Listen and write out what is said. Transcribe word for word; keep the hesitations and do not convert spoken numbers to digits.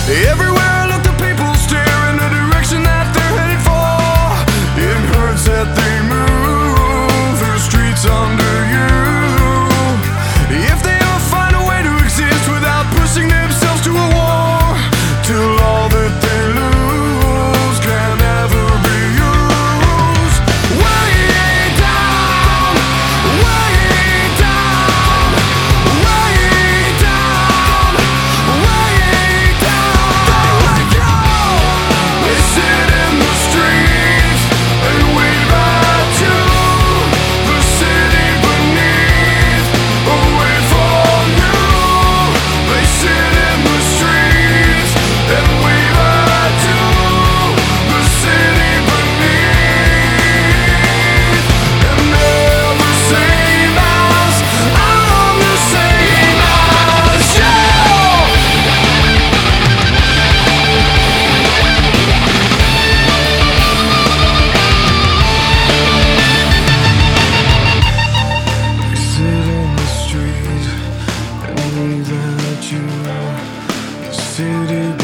Everywhere I look, the people stare in the direction that they're headed for. It hurts that they move through streets under you. If they ever find a way to exist without pushing themselves to a war, till all that they lose can never be used. Way down, way down, way down, way down. They let go. They sit in the streets and wave at you. The city beneath, away from you. They sit in the streets and wave at you. The city beneath, and they're the same as I'm the same as you. They sit in the street and wave at you. The city